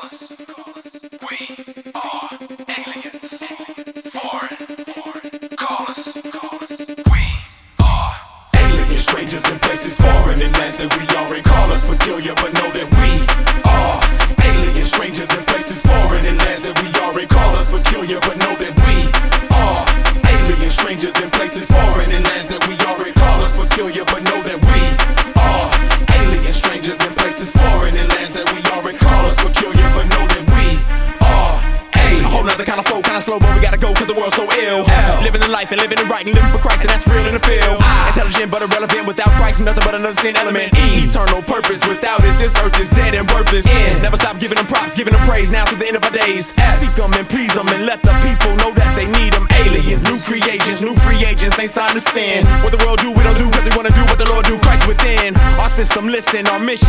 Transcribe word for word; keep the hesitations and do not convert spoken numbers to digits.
us. We are aliens. Foreign. Call us. We are aliens, strangers in places foreign and lands that we already call us peculiar, but know that we are aliens, strangers in places foreign and lands that we already call us peculiar, but know that we are aliens, strangers in places foreign and lands that we already call us peculiar, but know that we are aliens, strangers in places foreign and lands that we already call us peculiar, but know that we are aliens. A whole nother kind of flow, kind of slow, but we gotta go cause the world's so ill. L. Living the life and living it right and living for Christ, and that's real in the field. I. Intelligent but irrelevant without Christ, nothing but another sin element. E. Eternal purpose, without it this earth is dead and worthless. N. Never stop giving them props, giving them praise, now to the end of our days. S. Seek them and please them and let the people know that they need them. Aliens, new creations, new free agents, ain't sign to sin. What the world do, we don't do cause we wanna do what the Lord do, Christ within. Our system, listen, our mission